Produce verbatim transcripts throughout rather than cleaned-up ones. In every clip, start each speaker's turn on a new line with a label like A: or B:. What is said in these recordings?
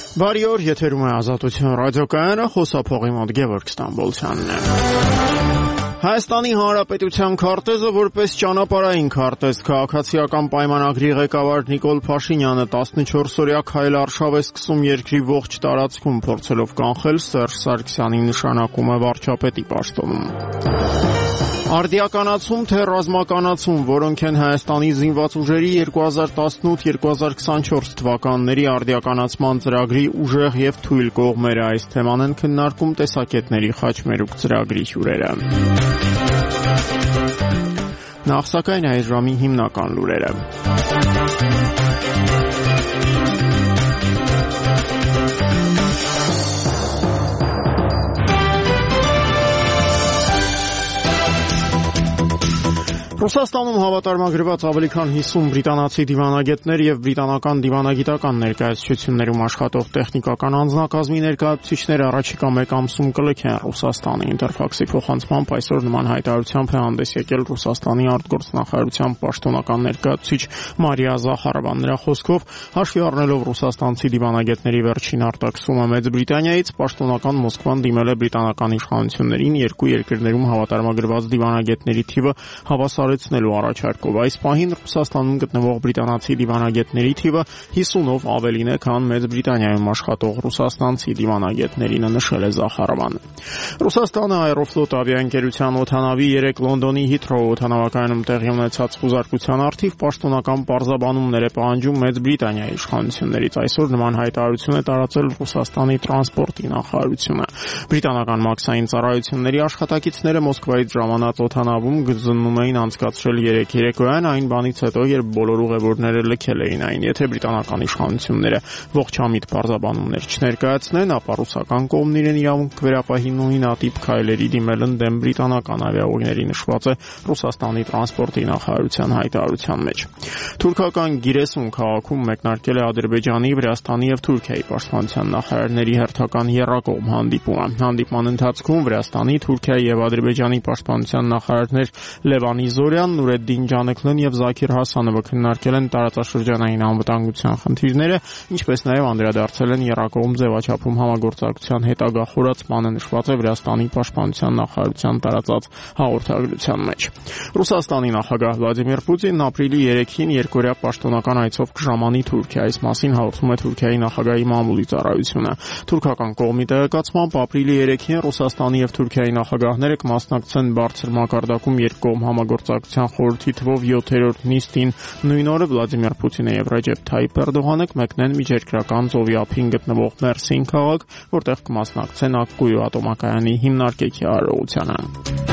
A: Բարի օր, եթերում է Ազատություն ռադիոկայանը, խոսափողի մոտ Գևորգ Ստամբոլցյանն է։ Հայաստանի Հանրապետության քարտեզը որպես ճանապարհային քարտեզ քաղաքացիական պայմանագրի ղեկավար Նիկոլ Փաշինյանը տասնչորսօրյա քայլ արշավ է սկսում երկրի ողջ տարածքում փորձելով կանխել Սերժ Սարգսյանի նշանակումը վարչապետի պաշտոնում։ Արդիականացում թե ռազմականացում, որոնք են Հայաստանի զինված ուժերի երկու հազար տասնութ երկու հազար քսանչորս թվականների արդիականացման ծրագրի ուժեղ եւ թույլ կողմերը, այս թեման են քննարկում տեսակետների խաչմերուկ ծրագրի հյուրերը։ Նախ սակայն այս ժամի հիմնական լուրերը։ Ռուսաստանում հավատարմագրված ավելի քան հիսուն բրիտանացի դիվանագետներ եւ բրիտանական դիվանագիտական ներկայացություններում աշխատող տեխնիկական անձնակազմի ներկայացուցիչները առաջիկա մեկ ամսում կլքեն Ռուսաստանը։ Ինտերֆաքսի փոխանցմամբ այսօր նման հայտարարությամբ է հանդես եկել Ռուսաստանի արտգործնախարարության պաշտոնական ներկայացուցիչ Մարիա Զախարովան։ Նրա խոսքով, հաշվի առնելով ռուսաստանցի դիվանագետների վերջին արտաքսումը Մեծ Բրիտանիայից, պաշտոնական Մոսկվան դիմել է բրիտանական իշխանություններին երկու երկրներում հավատարմագրված դիվանագետների թիվը հավասարեցնելու առաջարկով։ Այս պահին Ռուսաստանում գտնվող բրիտանացի դիվանագետների թիվը հիսունով ավելին է, քան Մեծ Բրիտանիայում աշխատող ռուսաստանցի դիվանագետներին, նշել է Զախարովանը։ Ռուսաստանը Aeroflot ավիաընկերության օդանավի երեք Լոնդոնի Հիթրոու օդանավակայանում տեղի ունեցած խուզարկության առթիվ պաշտոնական պարզաբանումներ է պահանջում Մեծ Բրիտանիայի իշխանություններից։ Այսօր նման հայտարարություն է տարածել Ռուսաստանի տրանսպորտի նախարարությունը։ Բրիտանական մաքսային ծառայությունների աշխատակիցները Մոսկվայից ժամանած օդանավում գզննում էին անցկացրել երեք երեկոյան, այն բանից հետո, երբ բոլոր ուղևորները լքել էին այն։ Եթե բրիտանական իշխանությունները ողջամիտ պարզաբանումներ չներկայացնեն, ապա ռուսական կողմն իրեն իրավունք կվերապահի նույնատիպ քայլերի դիմել ընդդեմ բրիտանական ավիաուղիների, նշված է Ռուսաստանի տրանսպորտի նախարարության հայտարարության մեջ։ Թուրքական Գիրեսուն քաղաքում մեկնարկել է Ադրբեջանի, Վրաստանի եւ Թուրքիայի պաշտպանության նախարարների հերթական եռակողմ հանդիպումը։ Հանդիպման ընթացքում Վրաստանի, Թուրքիայի եւ Ադրբեջանի պաշտպանության նախարարներ Լևան Զորյան, Նուրեդդին Ջանեքլեն եւ Զաքիր Հասանովը քննարկել են տարածաշրջանային անվտանգության խնդիրները, ինչպես նաեւ անդրադարձել են եռակողմ ձևաչափում համագործակցության հետագա խորացմանը, նշված է Վրաստանի պաշտպանության նախարարության տարածած հաղորդագրության մեջ։ Ռուսաստանի նախագահ Վլադիմիր Պուտինն ապրիլի երեքին երկօրյա պաշտոնական այցով կժամանի Թուրքիա, այս մասին հաղորդում է Թուրքիայի նախագահի մամուլի ծառայությունը։ Թուրքական կողմի տեղեկացմամբ ապրիլի երեքին Ռուսաստանի եւ Թուրքիայի նախագահները կմասնակցեն բարձր մակարդակում երկկողմ համագործակցության խորհրդի թվով յոթերորդ նիստին։ Նույն օրը Վլադիմիր Պուտինը եւ Ռեջեփ Թայիփ Էրդողանը կմեկնեն միջերկրական ծովի ափին գտնվող Մերսին քաղաք, որտեղ կմասնակցեն Ակկույու ատոմակայանի հիմնարկեքի արարողությանը։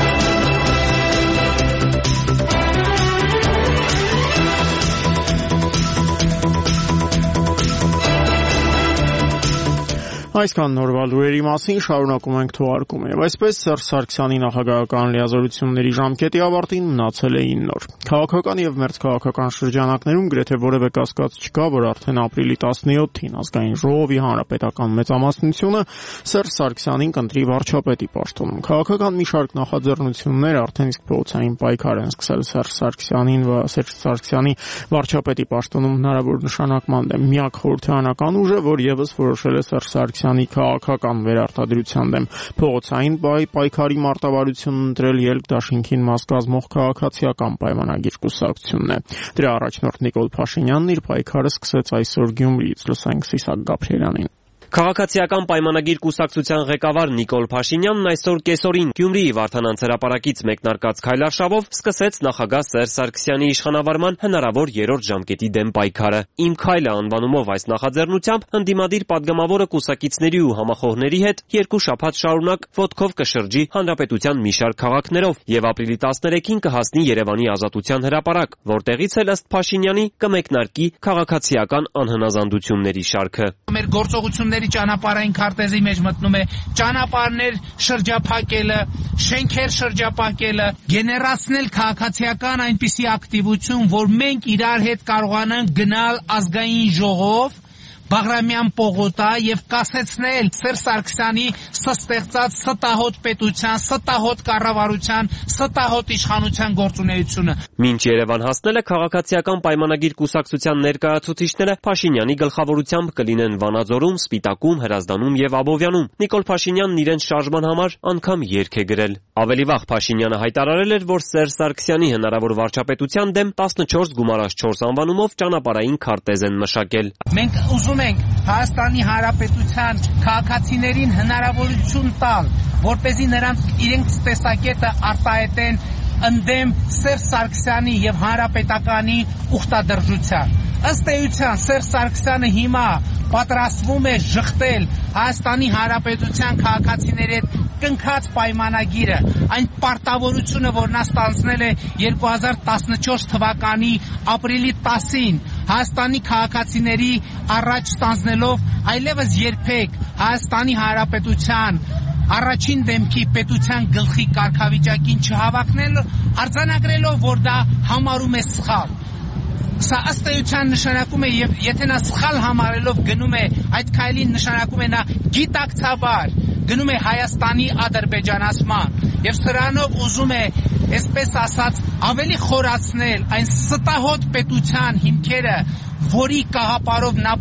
A: Այսքան նորվա լուրերի մասին, շարունակում ենք թողարկումը։ Եվ այսպես Սերժ Սարգսյանի նախագահական լիազորությունների ժամկետի ավարտին մնացել է ինը օր։ Քաղաքական եւ մերձքաղաքական շրջանակներում գրեթե որևէ կասկած չկա, որ արդեն ապրիլի տասնյոթին ազգային ժողովի հանրապետական մեծամասնությունը Սերժ Սարգսյանին կընտրի վարչապետի պաշտոնում։ Քաղաքական մի շարք նախաձեռնություններ արդեն իսկ փողոցային պայքար են սկսել Սերժ Սարգսյանին và Սերժ Սարգսյանի վարչապետի պաշտոնում հնարավոր նշանակման դեմ։ Միակ խորհրդարանական ուժը, որ եւս որոշել է Սերժ Սարգսյանի քաղաքական վերարտադրության դեմ փողոցային պայքարի մարտավարությունն ընտրել ելք դաշինքին մաս կազմող քաղաքացիական պայմանագիր կուսակցությունն է։ Դրա առաջնորդ Նիկոլ Փաշինյանն իր պայքարը սկսեց այսօր Գյումրիից, լսենք Սիսակ Գաբրելյանին։
B: Քաղաքացիական պայմանագիր կուսակցության ղեկավար Նիկոլ Փաշինյանն այսօր կեսօրին Գյումրիի Վարդանանց հրապարակից մեկնարկած քայլարշավով սկսեց նախագահ Սերժ Սարգսյանի իշխանավարման հնարավոր երրորդ ժամկետի դեմ պայքարը։ «Իմ քայլը» անվանումով այս նախաձեռնությամբ ընդդիմադիր պատգամավորը կուսակիցների ու համախոհների հետ երկու շաբաթ շարունակ ոտքով կշրջի հանրապետության մի շարք քաղաքներով եւ ապրիլի տասներեքին կհասնի Երևանի Ազատության հրապարակ, որտեղից էլ ըստ Փաշինյանի կմեկնարկի քաղաքացիական անհնազանդությունների շարքը։
C: Մեր գործողությունների ճանապարհային քարտեզի մեջ մտնում է ճանապարհներ շրջափակելը, շենքեր շրջափակելը, գեներացնել քաղաքացիական այնպիսի ակտիվություն, որ մենք իրար հետ կարողանանք գնալ ազգային ժողով, Բաղրամյան պողոտա եւ կասեցնել Սերժ Սարգսյանի ստեղծած ստահոդ պետության, ստահոդ կառավարության, ստահոդ իշխանության գործունեությունը։
B: Մինչ Երևան հասնելը քաղաքացիական պայմանագիր կուսակցության ներկայացուցիչները Փաշինյանի գլխավորությամբ կլինեն Վանաձորում, Սպիտակում, Հրազդանում եւ Աբովյանում։ Նիկոլ Փաշինյանն իրենց շարժման համար անգամ երգ է գրել։ Ավելի վաղ Փաշինյանը հայտարարել էր, որ Սերժ Սարգսյանի հնարավոր վարչապետության դեմ տասնչորս գումարած չորս անվանումով ճանապարհային քարտեզ են մշակել։
C: Մենք ուզում ենք Հայաստանի Հանրապետության քաղաքացիներին հնարավորություն տալ, որպեսզի նրանց իրենց տեսակետը արտահայտեն ընդդեմ Սերժ Սարգսյանի եւ Հանրապետականի ուխտադրժության։ Ըստ էության Սերժ Սարգսյանը հիմա պատրաստվում է շղթել Հայաստանի Հանրապետության քաղաքացիների հետ կնքած պայմանագիրը, այն պարտավորությունը, որ նա ստանձնել է երկու հազար տասնչորս թվականի ապրիլի տասին Հայաստանի քաղաքացիների առաջ ստանձնելով այլևս երբեք Հայաստանի Հանրապետության առաջին դեմքի պետության գլխի կարգավիճակին չհավաքնել, արձանագրելով, որ դա համարում է սխալ։ Սա ըստ էության նշանակում է, եւ եթե նա սխալ համարելով գնում է, այդ քայլին նշանակում է նա գիտակցաբար գնում է Հայաստանի ադրբեջանացման եւ սրանով ուզում է, այսպես ասած, ավելի խորացնել այն ստահոդ պետության հիմքերը, որի կաղապարով նա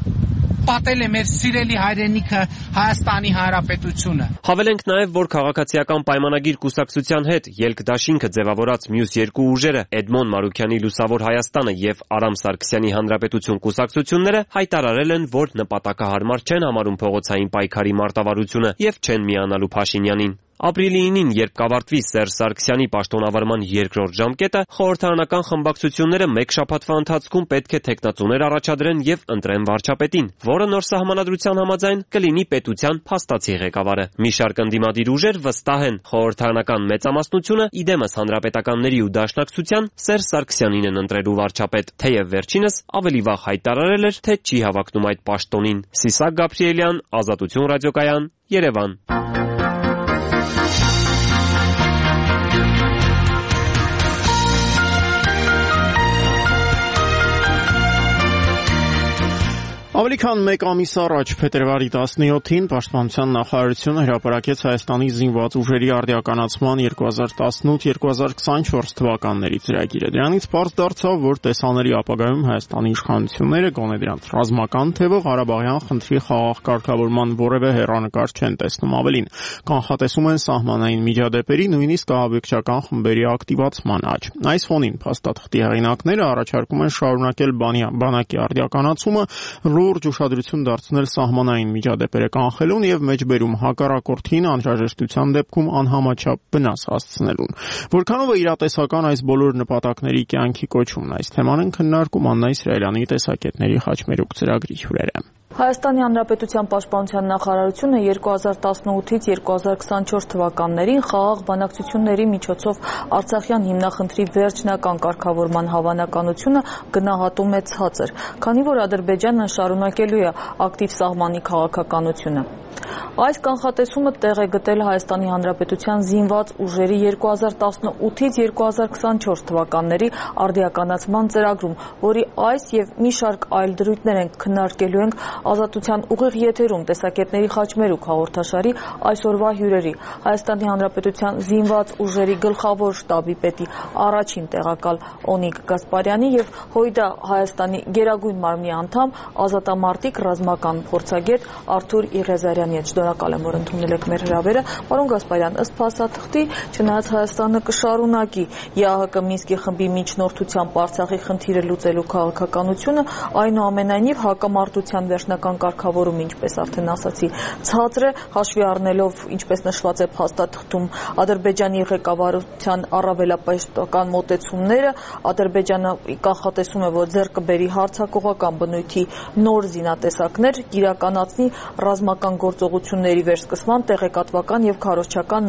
C: պատել է մեր սիրելի հայրենիքը Հայաստանի Հանրապետությունը։
B: Հավելենք նաև, որ քաղաքացիական պայմանագիր կուսակցության հետ ելքդաշինքը ձևավորած մյուս երկու ուժերը Էդմոն Մարուքյանի Լուսավոր Հայաստանը եւ Արամ Սարգսյանի Հանրապետություն կուսակցությունները հայտարարել են, որ նպատակահարմար չեն համարում փողոցային պայքարի մարտավարությունը եւ չեն միանալու Փաշինյանին։ Ապրիլի ինին, երբ կավարտվի Սերժ Սարգսյանի պաշտոնավարման երկրորդ ժամկետը, խորհրդարանական խմբակցությունները մեկ շաբաթվա ընթացքում պետք է թեկնածուներ առաջադրեն եւ ընտրեն վարչապետին, որը նոր սահմանադրության համաձայն կլինի պետության փաստացի ղեկավարը։ Մի շարք ընդդիմադիր ուժեր վստահ են, խորհրդարանական մեծամասնությունը իդեմս հանրապետականների ու դաշնակցության Սերժ Սարգսյանին են ընտրելու վարչապետ, թեև վերջինս ավելի վաղ հայտարարել էր, թե չի հավակնում այդ պաշտոնին։ Սիսակ Գաբրիելյան, Ազատություն ռադիոկայան, Երևան։
A: Ավելի քան մեկ ամիս առաջ փետրվարի տասնյոթին Պաշտպանության նախարարությունը հրապարակեց Հայաստանի զինված ուժերի արդիականացման երկու հազար տասնութ երկու հազար քսանչորս թվականների ծրագիրը։ Դրանից պարզ դարձավ, որ տեսաների ապագայում Հայաստանի իշխանությունները գոնե դրանց ռազմական թեվը Ղարաբաղյան խնդրի խաղաղ կարգավորման որևէ հեռանկար չեն տեսնում, ավելին կանխատեսում են սահմանային միջադեպերի, նույնիսկ ահաբեկչական խմբերի ակտիվացման աճ։ Այս ֆոնին փաստաթղթի հեղինակները առաջարկում են շարունակել բանակի արդիականացումը, լուրջ ուշադրություն դարձնել սահմանային միջադեպերը կանխելուն եւ մեջբերում հակառակորդին անհրաժեշտության դեպքում անհամաչափ վնաս հասցնելուն։ Որքանով է իրատեսական այս բոլոր նպատակների կյանքի կոչումն, այս թեման են քննարկում Աննա Իսրայելյանի տեսակետների խաչմերուկ ծրագրի հյուրերը։
D: Հայաստանի Հանրապետության Պաշտպանության նախարարությունը երկու հազար տասնութից երկու հազար քսանչորս թվականներին խաղաղ բանակցությունների միջոցով Արցախյան հիմնախնդրի վերջնական կարգավորման հավանականությունը գնահատում է ցածր, քանի որ Ադրբեջանը շարունակելու է ակտիվ սահմանի քաղաքականությունը։ Այս կանխատեսումը տեղ է գտել Հայաստանի Հանրապետության զինված ուժերի երկու հազար տասնութից երկու հազար քսանչորս թվականների արդիականացման ծրագրում, որի այս եւ մի շարք այլ դրույթներ ենք քննարկելու ենք Ազատության ուղիղ եթերում տեսակետների խաչմերուկ հաղորդաշարի այսօրվա հյուրերի Հայաստանի Հանրապետության զինված ուժերի գլխավոր շտաբի պետի առաջին տեղակալ Օնիկ Գասպարյանի եւ ՀՅԴ Հայաստանի Գերագույն մարմնի անդամ ազատամարտիկ ռազմական փորձագետ Արթուր Իղեզարյանի հետ շնորհակալ եմ, որ ընդունել եք մեր հրավերը։ Պարոն Գասպարյան, ըստ փաստաթղթի, չնայած Հայաստանը կշարունակի ԵԱՀԿ Մինսկի խմբի միջնորդությամբ Արցախի խնդիրը լուծելու քաղաքականությունը, այնուամենայնիվ հակամարտության վերջնական կարգավորումը, ինչպես արդեն ասացի, ցածր է, հաշվի առնելով, ինչպես նշված է փաստաթղթում, Ադրբեջանի ղեկավարության առավելապաշտական մոտեցումները, Ադրբեջանը կանխատեսում է, որ ձեռք կբերի հարձակողական բնույթի նոր զինատեսակներ, իրականացնի ռազմական գործողությունների վերսկսման տեղեկատվական եւ քարոզչական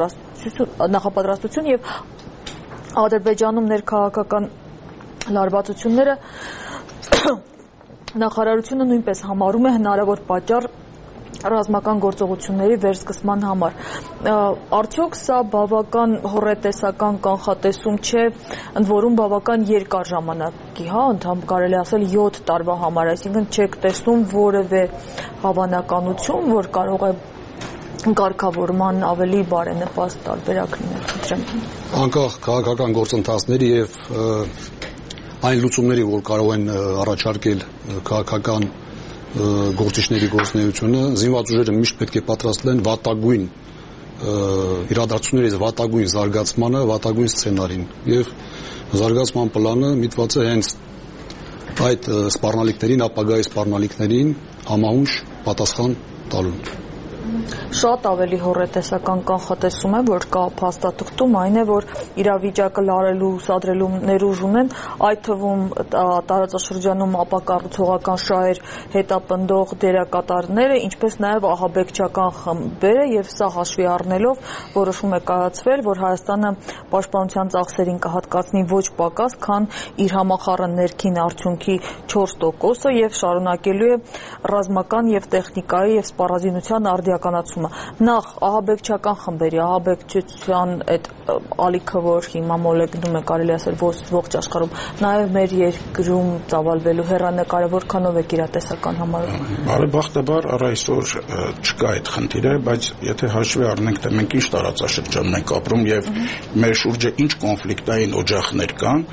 D: նախապատրաստություն եւ Ադրբեջանում ներքաղաքական լարվածությունները նախարարությունը նույնպես համարում է հնարավոր պատճառ ռազմական գործողությունների վերսկսման համար։ Արդյոք սա բավական հոռետեսական կանխատեսում չէ, ընդ որում բավական երկար ժամանակի, հա, ընդհանուր կարելի ասել յոթ տարվա համար, այսինքն չեք տեսնում որևէ հավանականություն, որ կարող է կարգավորման ավելի բարենպաստ տարբերակ լինել, խնդրեմ։
E: Անկախ քաղաքական գործընթացների եւ այն լուծումների, որ կարող են առաջարկել քաղաքական գործիչների գործունեությունը, զինված ուժերը միշտ պետք է պատրաստ լինեն վատագույն իրադարձություններից վատագույն զարգացմանը, վատագույն սցենարին եւ զարգացման պլանը միտված է հենց այդ սպառնալիքներին, ապագայի սպառնալիքներին համահունչ պատասխան տալուն։
D: Շատ ավելի հոռետեսական կանխատեսում է, որ կա փաստաթղթում, այն է, որ իրավիճակը լարելու, սադրելու ներուժ ունեն, այդ թվում տարածաշրջանում ապակառուցողական շահեր հետապնդող դերակատարները, ինչպես նաև ահաբեկչական խմբերը, եւ սա հաշվի առնելով որոշում է կայացվել, որ Հայաստանը պաշտպանության ծախսերին կհատկացնի ոչ պակաս, քան իր համախառն ներքին արդյունքի չորս տոկոսը եւ շարունակելու է ռազմական եւ տեխնիկայի եւ սպառազինության արդիականացումը։ Նախ ահաբեկչական խմբերի, ահաբեկչության այդ ալիքը, որ հիմա մոլեգնում է, կարելի ասել ողջ աշխարհում, նաև մեր երկրում ծավալվելու հեռանկարը որքանով է իրատեսական համարում։
F: Բարեբախտաբար առ այսօր չկա այդ խնդիրը, բայց եթե հաշվի առնենք, թե մենք ինչ տարածաշրջանում ենք ապրում եւ մեր շուրջը ինչ կոնֆլիկտային օջախներ կան,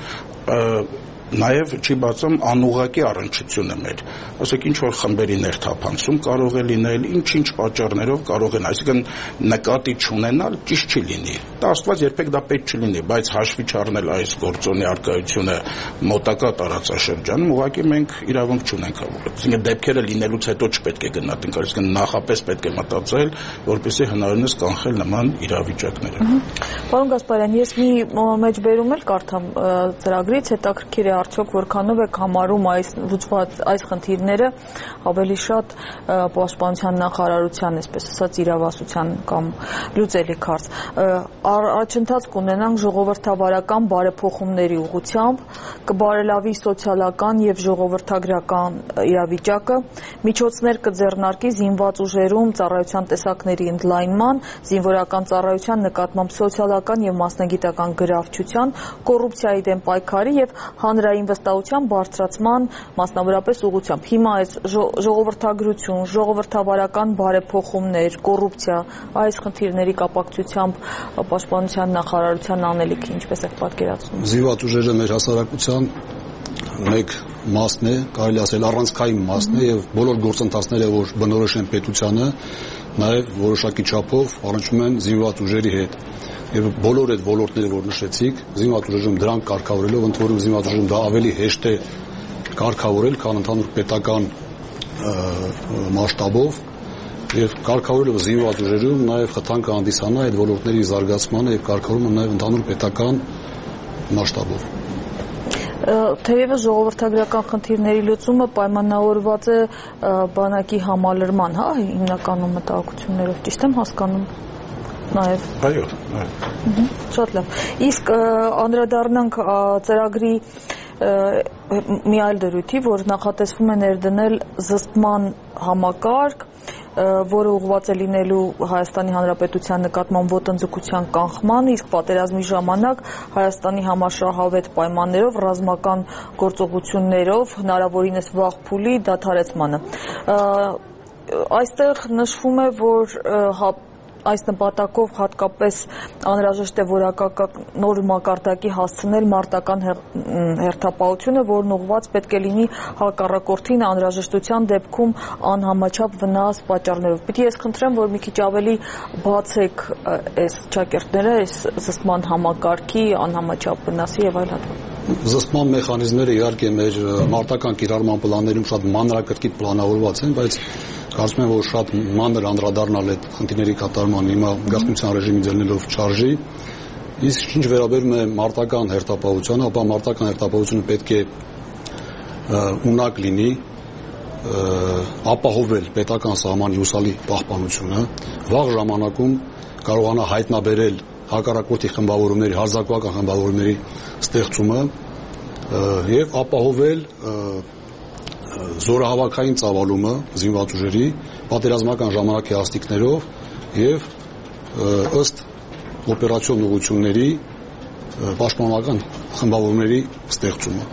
F: նաև չի բացում անուղղակի առնչությունը մեր, ասեք ինչ որ խմբերի ներթափանցում կարող է լինել, ինչ-ինչ պատճառներով կարող են, այսինքն նկատի չունենալ ճիշտ չի լինի։ Դա աստված երբեք դա պետք չլինի, բայց հաշվի չառնել այս գործոնի առկայությունը մոտակա տարածաշրջանում, ուղղակի մենք իրավունք չունենք հավուլել։ Այսինքն դեպքերը լինելուց հետո չպետք է գնահատենք, այսինքն նախապես պետք է մտածել, որպեսզի հնարավորինս կանխել նման իրավիճակները։
D: Պարոն Գասպարյան, ես մի մեջբերում էլ կարդամ ծրագրից, հետաքրքիր է արդյոք որքանով եք համարում այս լուծված այս խնդիրները ավելի շատ պաշտպանության նախարարության, այսպես ասած, իրավասության կամ լուծելիք հարց։ Առաջընթաց կունենանք ժողովրդավարական բարեփոխումների ուղղությամբ, կբարելավի սոցիալական եւ ժողովրդագրական իրավիճակը, միջոցներ կձեռնարկի զինված ուժերում ծառայության տեսակների ընդլայնման, զինվորական ծառայության նկատմամբ սոցիալական եւ մասնագիտական գրավչության, կոռուպցիայի դեմ պայքարի եւ հանրային վստահության բարձրացման մասնավորապես ուղղությամբ։ Հիմա այս ժողովրդագրություն, ժողովրդավարական բարեփոխումներ, կոռուպցիա, այս խնդիրների կապակցությամբ պաշտպանության նախարարության անելիքը ինչպես եք պատկերացնում։
E: Զինված ուժերը մեր հասարակության մեկ մասն է, կարելի ասել առանցքային մասն է եւ բոլոր գործընթացները, որ բնորոշ են պետությանը, նաեւ որոշակի չափով առնչվում են զինված ուժերի հետ։ Եվ բոլոր այդ ոլորտները, որ նշեցիք, զինված ուժերում դրանք կարգավորելով, ընդ որում զինված ուժերում դա ավելի հեշտ է կարգավորել, քան ընդհանուր պետական մասշտաբով, եւ կարգավորելով զինված ուժերում նաեւ խթան կհանդիսանա այդ ոլորտների զարգացմանը եւ կարգավորումը նաեւ ընդհանուր պետական մասշտաբով։
D: Թեևս ժողովրդագրական խնդիրների լուծումը պայմանավորված է բանակի համալրման, հա, հիմնականում մտահոգություններով, ճիշտ եմ հասկանում։ Նաև
F: այո, այո։
D: Շատ լավ։ Իսկ անդրադառնանք ծրագրի մի այլ դրույթի, որ նախատեսվում է ներդնել զսպման համակարգ, որը ուղղված է լինելու Հայաստանի Հանրապետության նկատմամբ ոտնձգության կանխման, իսկ պատերազմի ժամանակ Հայաստանի համաշահավետ պայմաններով ռազմական գործողություններով հնարավորինս վաղ փուլի դադարեցմանը։ Այստեղ նշվում է, որ այս նպատակով հատկապես անհրաժեշտ է որակական նոր մակարդակի հասցնել մարտական հերթապահությունը, որն ուղղված պետք է լինի հակառակորդին անհրաժեշտության դեպքում անհամաչափ վնաս պատճառներով։ Պիտի ես խնդրեմ, որ մի քիչ ավելի բացեք այս ճակերտները, այս զսպման համակարգի անհամաչափ վնասի եւ այլ հատվածներ։
E: Զսպման մեխանիզմները իհարկե մեր մարտական կիրառման պլաններում շատ մանրակրկիտ պլանավորված են, բայց կարծում եմ, որ շատ մանր անդրադառնալ այդ խնդիրների կատարման հիմա գաղտնիության ռեժիմի ձեռնելով չարժի։ Իսկ ինչ վերաբերում է մարտական հերթապահությանը, ապա մարտական հերթապահությունը պետք է ունակ լինի ապահովել պետական սահմանի հուսալի պահպանությունը, վաղ ժամանակում կարողանա հայտնաբերել հակառակորդի խմբավորումների, հարձակողական խմբավորումների ստեղծումը եւ ապահովել զորահավաքային ծավալումը զինված ուժերի պատերազմական ժամանակի հաստիկներով եւ ըստ օպերացիոն ուղղությունների պաշտպանական խմբավորումների ստեղծումը։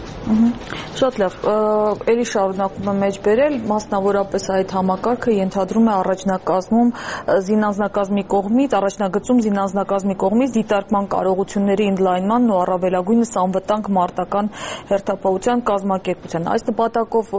D: Շատ լավ, ելի շարունակում եմ մեջ բերել, մասնավորապես այդ համակարգը ենթադրում է առաջնակազմում զինանձնակազմի կողմից, առաջնագծում զինանձնակազմի կողմից դիտարկման կարողությունների ընդլայնմանն ու առավելագույնս անվտանգ մարտական հերթապահության կազմակերպության։ Այս նպատակով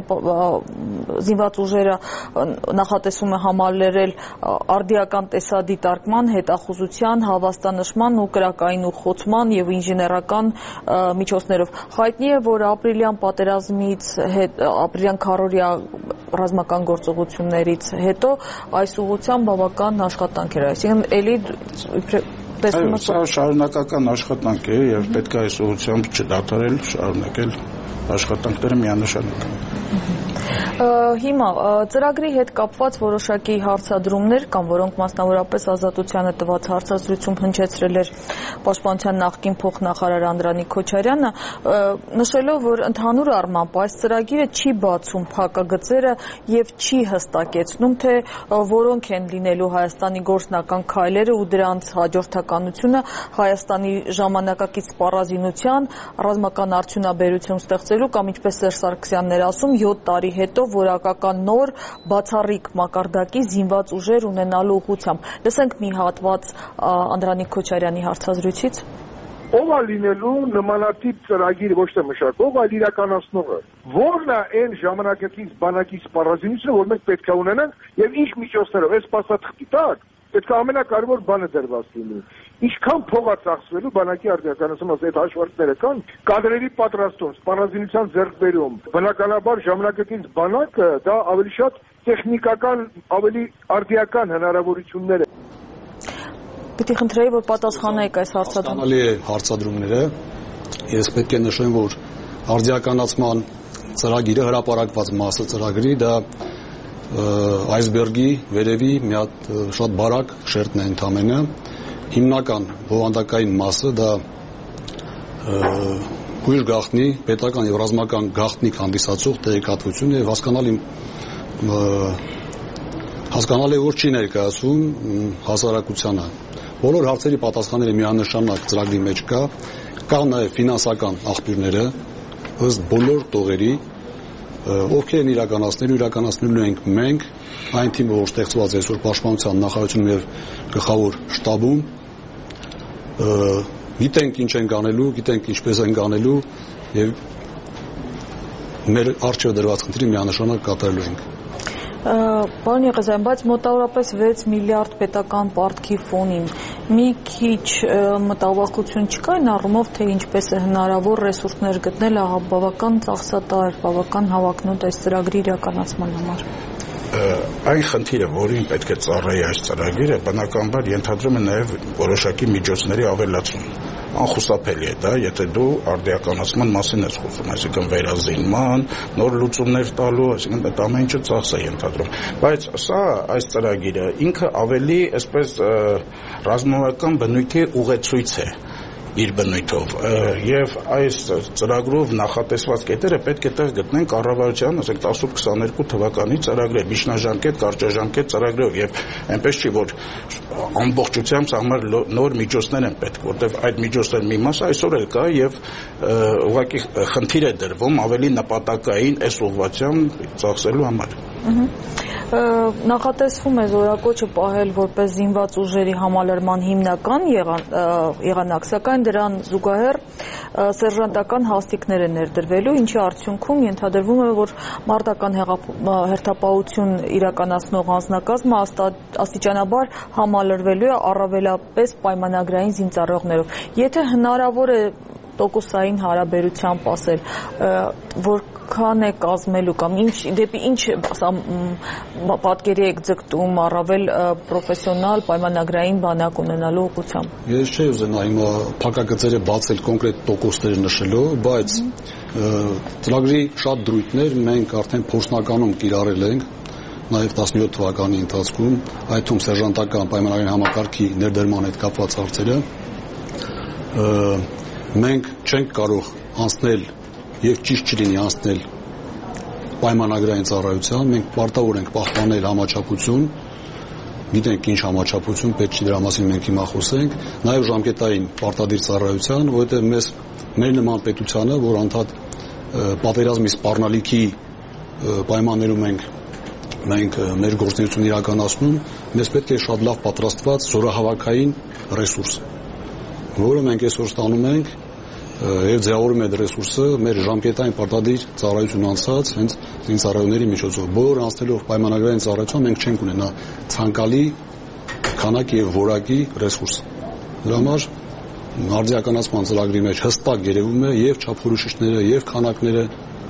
D: զինված ուժերը նախատեսում է համալրել արդիական տեսադիտարկման, հետախուզության, հավաստանշման ու կրակային ուղղոցման եւ ինժեներական միջոցներով։ Հայտնի է, որ ապրիլյան պատերազմից հետ ապրիլյան քարորիա ռազմական գործողություններից հետո այս ուղղությամբ բավական աշխատանք էր, այսինքն էլի տեսնում եք
F: սա շարունակական աշխատանք է եւ պետք է այս ուղղությամբ չդադարել, շարունակել աշխատանքները միանշանակ։
D: Հիմա ծրագրի հետ կապված որոշակի հարցադրումներ կան, որոնք մասնավորապես Ազատությանը տված հարցազրույցում հնչեցրել էր Պաշտպանության նախկին փոխնախարար Անդրանիկ Քոչարյանը, նշելով, որ ընդհանուր առմամբ այս ծրագիրը չի բացում փակագծերը եւ չի հստակեցնում, թե որոնք են լինելու Հայաստանի գործնական քայլերը ու դրանց հաջորդականությունը Հայաստանի ժամանակակից սպառազինության, ռազմական արդյունաբերություն ստեղծելու կամ ինչպես Սերժ Սարգսյանն էր ասում, յոթ տարի հետո որակական նոր բացառիկ մակարդակի զինված ուժեր ունենալու ուղղությամբ։ Լսենք մի հատված Անդրանիկ Քոչարյանի հարցազրույցից։
G: Ով է լինելու նմանատիպ ծրագիր ոչ թե մշակող, այլ իրականացնողը։ Որն է այն ժամանակակից բանակի սպառազինությունը, որ մենք պետք է ունենանք եւ ինչ միջոցներով, այս փաստաթղթի տակ պետք է ամենակարևոր բանը դրված լինի։ Ինչքան փող է ծախսվելու բանակի արդյունքում, այս հաշվարկները կան, կադրերի պատրաստում, սպառազինության ձեռքբերում։ Բնականաբար ժամանակակից բանակը դա ավելի շատ տեխնիկական, ավելի արդիական հնարավորություններ է։
D: Պիտի խնդրեի, որ պատասխանեք այս հարցադրումներին։
E: Հասկանալի է հարցադրումները։ Ես պետք է նշեմ, որ արդիականացման ծրագիրը հրապարակված մասը ծրագրի դա այսբերգի վերևի մի հատ շատ բարակ շերտն է ընդամենը, հիմնական բովանդակային մասը դա հույժ գաղտնի, պետական եւ ռազմական գաղտնիք հանդիսացող տեղեկատվություն եւ հասկանալի հասկանալի որ չի ներկայացվում հասարակությանը։ Բոլոր հարցերի պատասխանները միանշանակ ծրագրի մեջ կա, կա նաեւ ֆինանսական աղբյուրները ըստ բոլոր տողերի ովքեր են իրականացնելու, իրականացնելու ենք մենք, այն թիմը, որ ստեղծված է այսօր Պաշտպանության նախարարությունում եւ գլխավոր շտաբում, գիտենք ինչ ենք անելու, գիտենք ինչպես ենք անելու եւ մեր առջեւ դրված խնդրի միանշանակ կատարելու ենք։
D: Պարոն Եղազարյան, բայց մոտավորապես վեց միլիարդ պետական պարտքի ֆոնին մի քիչ մտավախություն չկա այն առումով, թե ինչպես է հնարավոր ռեսուրսներ գտնել բավական ծախսատար, բավական հավակնոտ այս ծրագրի իրականացման համար։
F: Այն խնդիրը, որին պետք է ծառայի այս ծրագիրը, բնականաբար ենթադրում է նաև որոշակի միջոցների ավելացում։ Անխուսափելի է դա, եթե դու արդիականացման մասին ես խոսում, այսինքն վերազինման, նոր լուծումներ տալու, այսինքն այդ ամեն ինչը ծախս է ենթադրում։ Բայց սա այս ծրագիրը ինքը ավելի այսպես ռազմավարական բնույթի ուղեցույց է իր բնույթով եւ այս ծրագրով նախատեսված կետերը պետք է տեղ գտնեն կառավարության, ասենք տասնութ քսաներկու թվականի ծրագրեր, միջնաժամկետ, կարճաժամկետ ծրագրերով եւ այնպես չի որ ամբողջությամբ համար նոր միջոցներ են պետք, որտեղ այդ միջոցների մի մասը այսօր էլ կա եւ ուղղակի խնդիր է դրվում ավելի նպատակային այս ուղղությամբ ծախսելու համար։
D: Նախատեսվում է զորակոչը պահել որպես զինված ուժերի համալրման հիմնական եղանակ, սակայն դրան զուգահեռ սերժանտական հաստիկներ են ներդրվելու, ինչի արդյունքում ենթադրվում է, որ մարտական հերթապահություն իրականացնող անձնակազմը աստիճանաբար համալրվելու է առավելապես պայմանագրային զինծառայողներով։ Եթե հնարավոր է տոկոսային հարաբերությամբ ասել, որքան է կազմելու կամ ինչ դեպի ինչ պատկերի եք ձգտում առավել պրոֆեսիոնալ պայմանագրային բանակ ունենալու ուղղությամբ։
E: Ես չէի ուզենա հիմա փակագծերը բացել կոնկրետ տոկոսները նշելով, բայց ծրագրի շատ դրույթներ մենք արդեն փորձնականում կիրառել ենք նաև տասնյոթ թվականի ընթացքում, այդ թվում սերժանտական պայմանագրային համակարգի ներդրման հետ կապված հարցերը մենք չենք կարող անցնել եւ ճիշտ չլինի անցնել պայմանագրային ծառայության, մենք պարտավոր ենք պահպանել համաչափություն, գիտենք ինչ համաչափություն, պետք չի դրա մասին մենք հիմա խոսենք, նաև ժամկետային պարտադիր ծառայության, որովհետև մեզ մեր նման պետությանը, որ անդադ պատերազմի սպառնալիքի պայմաններում ենք մենք մեր գործունեությունը իրականացնում, մեզ պետք է շատ լավ պատրաստված զորահավաքային ռեսուրս, որը մենք այսօր ստանում ենք եւ ձևավորում այդ ռեսուրսը մեր ժամկետային պարտադիր ծառայություն անցած հենց զինծառայողների միջոցով։ Բոլորը անցնելով պայմանագրային ծառայություն մենք չենք ունենա ցանկալի քանակի եւ որակի ռեսուրս։ Դրա համար արդիականացման ծրագրի մեջ հստակ երևում է եւ չափորոշիչները եւ քանակները։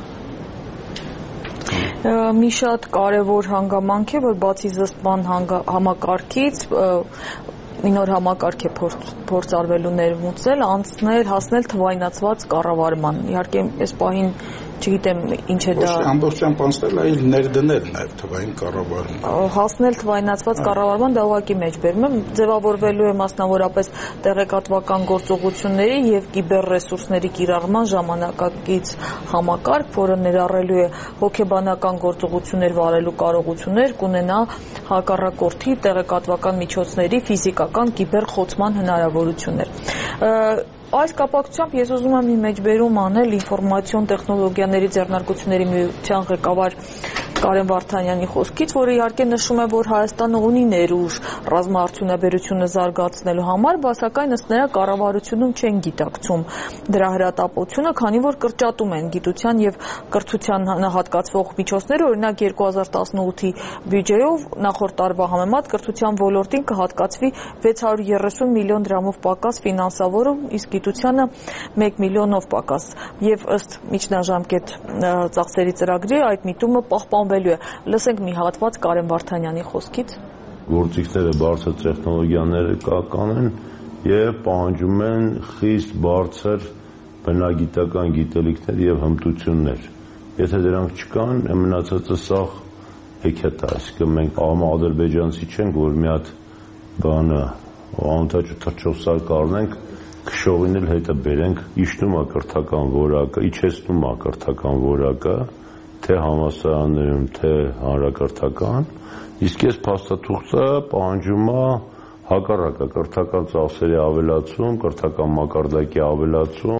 D: Մի շատ կարևոր հանգամանք է, որ բացի զսպման համակարգից մի նոր համակարգ է փորձարվելու ներմուծել, անցնել, հասնել թվայնացված կառավարման։ Իհարկե, այս պահին չգիտեմ ինչ է դա
F: ամբողջությամբ անցնել, այլ ներդնել նաև թվային կառավարման։
D: Հասնել թվայնացված կառավարման դա ուղղակի մեջբերում է, ձևավորվելու է մասնավորապես տեղեկատվական գործողությունների եւ կիբեռռեսուրսների կիրառման ժամանակակից համակարգ, որը ներառելու է հոգեբանական գործողություններ վարելու կարողություններ, կունենա հակառակորդի տեղեկատվական միջոցների ֆիզիկական կիբեռխոցման հնարավորություններ։ Այս կապակցությամբ ես ուզում եմ մի մեջբերում անել ինֆորմացիոն տեխնոլոգիաների ձեռնարկությունների միության ղեկավար Կարեն Վարդանյանի խոսքից, որը իհարկե նշում է, որ Հայաստանը ունի ներուժ ռազմաարդյունաբերությունը զարգացնելու համար, բացակայն ըստ նրա կառավարությունում չեն գիտակցում դրա հրատապությունը, քանի որ կրճատում են գիտության եւ կրթության հատկացվող միջոցները, օրինակ երկու հազար տասնութի բյուջեով նախորդ տարվա համեմատ կրթության ոլորտին կհատկացվի վեց հարյուր երեսուն միլիոն դրամով պակաս ֆինանսավորում, իսկ գիտությանը մեկ միլիոնով պակաս եւ ըստ միջնաժամկետ ծախսերի ծրագրի այդ միտումը պահպանվելու է։ Լսենք մի հատված Կարեն Վարդանյանի խոսքից։
H: Գործիքները բարձր տեխնոլոգիաները կական են եւ պահանջում են խիստ բարձր բնագիտական գիտելիքներ եւ հմտություններ։ Եթե դրանք չկան, մնացածը սաղ հեքիաթ է, այսինքն մենք ադրբեջանցի չենք, որ մի հատ բանը անտաճ թռչող սարք առնենք, քշովին էլ հետը բերենք, իջնում է կրթական որակը, իջեցնում է կրթական որակը, թե համալսարաններում, թե հանրակրթական, իսկ այս փաստաթուղթը պահանջում է հակառակը կրթական ծախսերի ավելացում, կրթական մակարդակի ավելացում։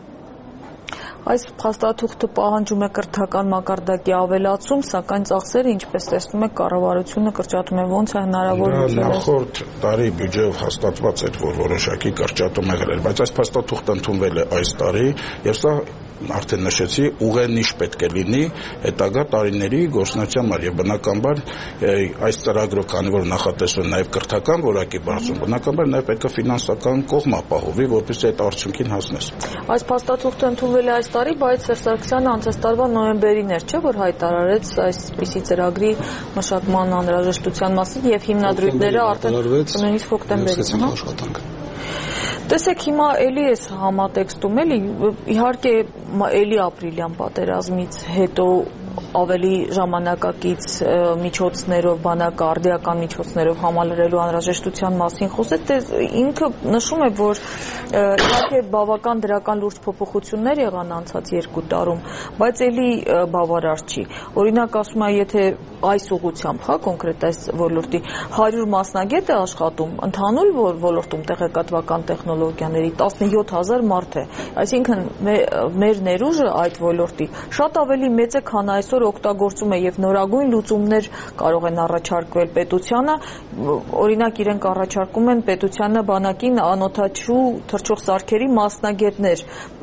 D: Այս փաստաթուղթը պահանջում է կրթական մակարդակի ավելացում, սակայն ծախսերը, ինչպես տեսնում եք, կառավարությունը կրճատում է, ոնց է հնարավոր։
F: Նախորդ տարի բյուջեով հաստատված էր, որ որոշակի կրճատում է եղել, բայց այս փաստաթուղթը ընդունվել է այս տարի, եւ սա արդեն նշեցի, ուղենիշ պետք է լինի հետագա տարիների գործունեության համար եւ բնականաբար այս ծրագրով, քանի որ նախատեսվում է նաեւ կրթական որակի բարձրացում, բնականաբար նաեւ պետք է ֆինանսական կողմ ապահովի, որպեսզի այդ արդյունքին հասնես։
D: Այս փաստաթուղթը ընդունվել է այս տարի, բայց Սերժ Սարգսյանը անցած տարվա նոյեմբերին էր, չէ՞, որ հայտարարեց այսպիսի ծրագրի մշակման անհրաժեշտության մասին եւ հիմնադրույթները արդեն նույնիսկ հոկտեմբերին։ Տեսեք, հիմա էլի էս համատեքստում էլի, իհարկե էլի ապրիլյան պատերազմից հետո ավելի ժամանակակից միջոցներով, բանակարդիական միջոցներով համալրելու անհրաժեշտության մասին խոսեց, ինքը նշում է, որ իհարկե բավական դրական լուրջ փոփոխություններ եղան անցած երկու տարում, բայց էլի բավարար չի։ Օրինակ ասում է, եթե այս ուղղությամբ, հա, կոնկրետ այս ոլորտի հարյուր մասնագետ է աշխատում, ընդհանուր ոլորտում տեղեկատվական տեխնոլոգիաների տասնյոթ հազար մարդ է, այսինքն մեր ներուժը այդ ոլորտի շատ ավելի մեծ է, քան այսօր օգտագործում է եւ նորագույն լուծումներ կարող են առաջարկվել պետությանը, օրինակ իրենք առաջարկում են պետությանը բանակին անօթաչու թռչող սարքերի մասնագետներ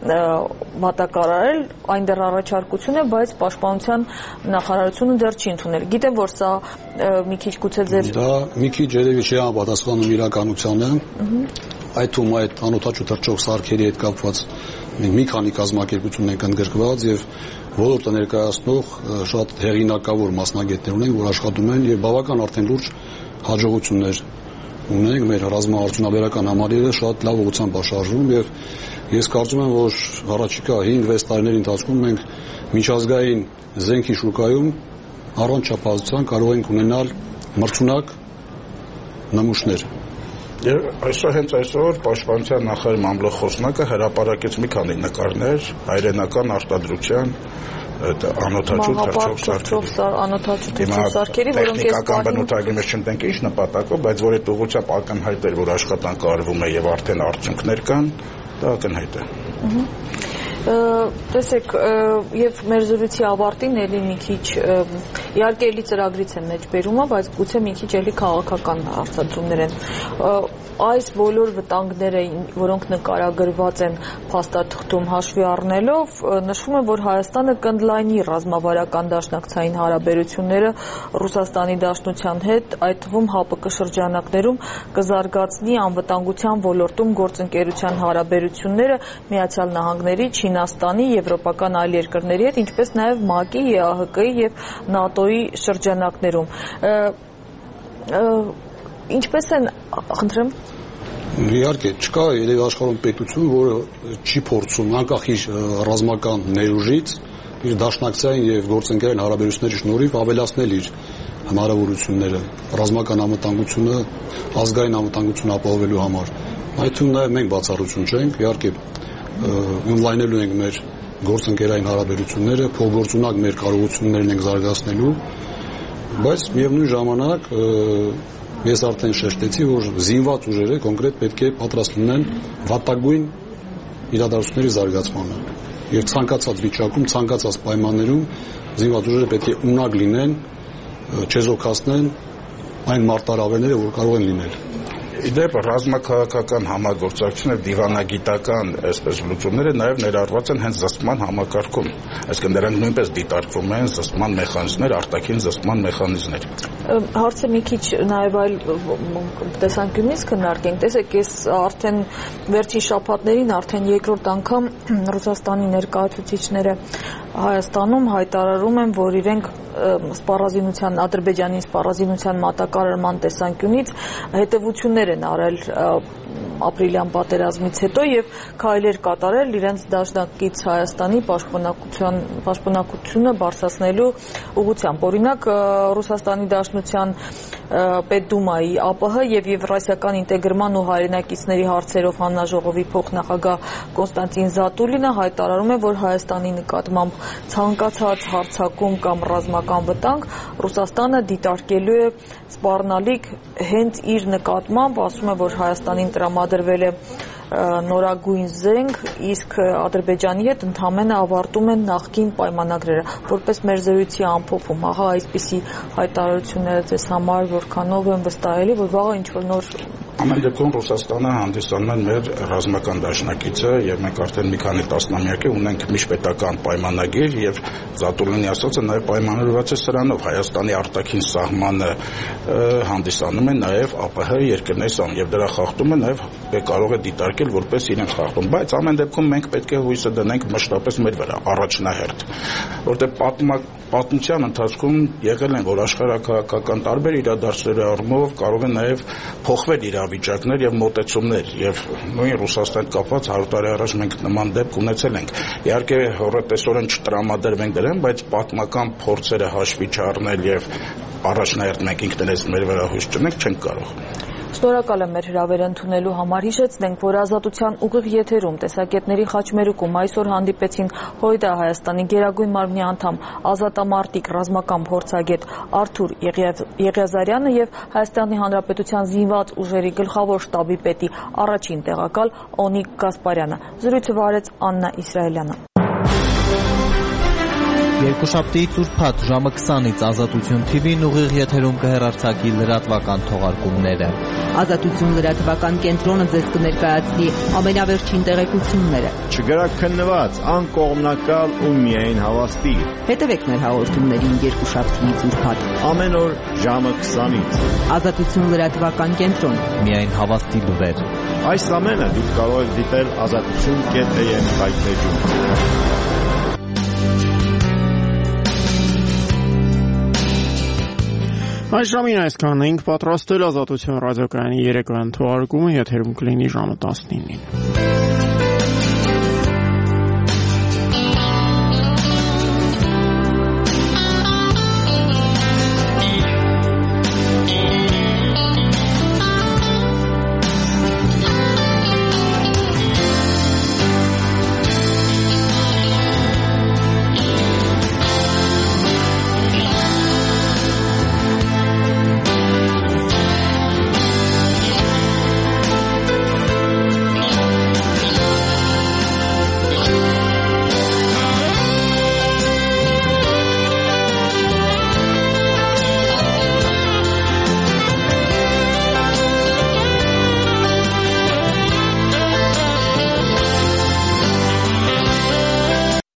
D: մատակարարել, այն դեռ առաջարկություն է, բայց պաշտպանության նախարարությունը դեռ չի ընդունել։ Գիտեմ, որ սա մի քիչ գուցե ձեր
E: դա մի քիչ երևի չի համապատասխանում իրականությանը, այդ թվում այդ անօթաչու թռչող սարքերի հետ կապված մի քանի կազմակերպություն ենք ընդգրկված եւ ոլորտը ներկայացնող շատ հեղինակավոր մասնագետներ ունենք, որ աշխատում են եւ բավական արդեն լուրջ հաջողություններ ունենք, մեր ռազմաարդյունաբերական համալիրը շատ լավ ուղղությամբ աշարժվում եւ ես կարծում եմ, որ առաջիկա հինգ-վեց տարիների ընթացքում մենք միջազգային զենքի շուկայում առանց չափազության կարող ենք ունենալ մրցունակ նմուշներ։
F: Եվ այսօր հենց այսօր պաշտպանության նախարարի մամլոխոսնակը հրապարակեց մի քանի նկարներ հայրենական արտադրության այդ անօթաչու թռչող
D: սարքերի, որոնք
F: տեխնիկական բնութագրի մեջ չընկնենք ինչ նպատակով, բայց որ այդ ուղղությամբ ակնհայտ էր, որ աշխատանք արվում է եւ արդեն արդյունքներ կան, դա ակնհայտ է։
D: Տեսեք, եւ մեր զրույցի ավարտին էլի մի քիչ իհարկե էլի ծրագրից է մեջ բերումը, բայց գուցե մի քիչ էլի քաղաքական հարցադրումներ են։ Այս բոլոր վտանգները, որոնք նկարագրված են փաստաթղթում հաշվի առնելով, նշվում է, որ Հայաստանը կընդլայնի ռազմավարական դաշնակցային հարաբերությունները Ռուսաստանի Դաշնության հետ, այդ թվում ՀԱՊԿ շրջանակներում կզարգացնի անվտանգության ոլորտում գործընկերության հարաբերությունները Միացյալ Նահանգների, Չինաստանի, եվրոպական այլ երկրների հետ, ինչպես նաև ՄԱԿ-ի, ԵԱՀԿ-ի եւ ՆԱՏՕ-ի շրջանակներում։ Ինչպես են, խնդրեմ։
E: Իհարկե, չկա երևի աշխարհում պետություն, որը չի փորձում անկախ իր ռազմական ներուժից, իր դաշնակցային եւ գործընկերային հարաբերությունների շնորհիվ ավելացնել իր հնարավորությունները ռազմական անվտանգությունը, ազգային անվտանգությունը ապահովելու համար։ Այդ թվում նաև մենք բացառություն չենք, իհարկե ընդլայնելու ենք մեր գործընկերային հարաբերությունները, փոխգործունակ մեր կարողություններն ենք զարգացնելու, բայց միևնույն ժամանակ ես արդեն շեշտեցի, որ զինված ուժերը կոնկրետ պետք է պատրաստ լինեն վատագույն իրադարձությունների զարգացմանը եւ ցանկացած վիճակում, ցանկացած պայմաններում զինված ուժերը պետք է ունակ լինեն, չեզոքացնեն այն մարտահրավերները, որ կարող են լինել։
F: Իդեպ ռազմաքաղաքական համագործակցություն եւ դիվանագիտական այսպես լուծումները նաեւ ներառված են հենց զսպման համակարգում, այսինքն նրանք նույնպես դիտարկվում են զսպման մեխանիզմներ, արտաքին զսպման մեխանիզմներ։
D: Հարցը մի քիչ նաեւ այլ տեսանկյունից քննարկենք։ Տեսեք, ես արդեն վերջին շաբաթներին արդեն երկրորդ անգամ Ռուսաստանի ներկայացուցիչները Հայաստանում հայտարարում են, որ իրենք սպառազինության, Ադրբեջանի սպառազինության մատակարարման տեսանկյունից հետևություններ են արել ապրիլյան պատերազմից հետո եւ քայլեր կատարել իրենց դաշնակից Հայաստանի պաշտպանակության պաշտպանակությունը բարձրացնելու ուղղությամբ։ Օրինակ Ռուսաստանի Դաշնության Պետդումայի ԱՊՀ եւ Եվրասիական ինտեգրման ու հայրենակիցների հարցերով հանձնաժողովի փոխնախագահ Կոնստանտին Զատուլինը հայտարարում է, որ Հայաստանի նկատմամբ ցանկացած հարձակում կամ ռազմական վտանգ Ռուսաստանը դիտարկելու է սպառնալիք հենց իր նկատմամբ, ասում է, որ Հայաստանին տրամադրվել է նորագույն զենք, իսկ Ադրբեջանի հետ ընդհանրապես ավարտում են նախկին պայմանագրերը, որպես մեր զրույցի ամփոփում։ Ահա այսպիսի հայտարարությունները ձեզ համար որքանով են վստահելի, որ վաղը ինչ որ նոր
F: Ամեն դեպքում Ռուսաստանը հանդիսանում է մեր ռազմական դաշնակիցը եւ մենք արդեն մի քանի տասնամյակ է ունենք միջպետական պայմանագիր եւ Զատուլինի ասածը նաեւ պայմանավորված է սրանով Հայաստանի արտաքին սահմանը հանդիսանում է նաեւ ԱՊՀ երկրների սահման եւ դրա խախտումը նաեւ կարող է դիտարկել որպես իրենց խախտում, բայց ամեն դեպքում մենք պետք է հույսը դնենք մշտապես մեր վրա առաջնահերթ, որտեղ պատմության ընթացքում եղել են որ աշխարհակաղակական տարբեր իրադարձությունների առումով կարող են նաեւ փոխվել իրավիճակներ եւ մոտեցումներ եւ նույն Ռուսաստանի կապված հարյուր տարի առաջ մենք նման դեպք ունեցել ենք։ Իհարկե հորատեսորեն չտրամադրվենք դրան, բայց պատմական փորձերը հաշվի չառնել եւ առաջնահերթ մենք ինքներս մեր վրա հույս չունենք չենք կարող։
D: Շնորհակալ եմ մեր հրավերը ընդունելու համար։ Հիշեցնենք, որ Ազատության ուղիղ եթերում տեսակետների խաչմերուկում այսօր հանդիպեցին ՀՅԴ Հայաստանի Գերագույն մարմնի անդամ, ազատամարտիկ ռազմական փորձագետ Արթուր Եղիազարյանը եւ Հայաստանի Հանրապետության զինված ուժերի գլխավոր շտաբի պետի առաջին տեղակալ Օնիկ Գասպարյանը։ Զրույցը վարեց Աննա Իսրայելյանը։
I: Երկուշաբթի ծուրփաթ ժամը քսանից Ազատություն Թի Վին ուղիղ եթերում կհեռարձակի լրատվական թողարկումները։
J: Ազատություն լրատվական կենտրոնը ձեզ կներկայացնի ամենավերջին տեղեկությունները։
K: Չգրաքննված, անկողմնակալ ու միայն հավաստի։
J: Հետևեք մեր հաղորդումներին երկուշաբթի ծուրփաթ
K: ամեն օր ժամը քսանից։
J: Ազատություն լրատվական կենտրոն,
I: միայն հավաստի լուրեր։
K: Այս ամենը դուք կարող եք դիտել ազատություն կետ էյ էմ վայբերում։
A: Այս ժամին այսքանն էինք պատրաստել Ազատություն ռադիոկայանի երեկոյան թողարկումը, եթերում կլինի ժամը տասնինին։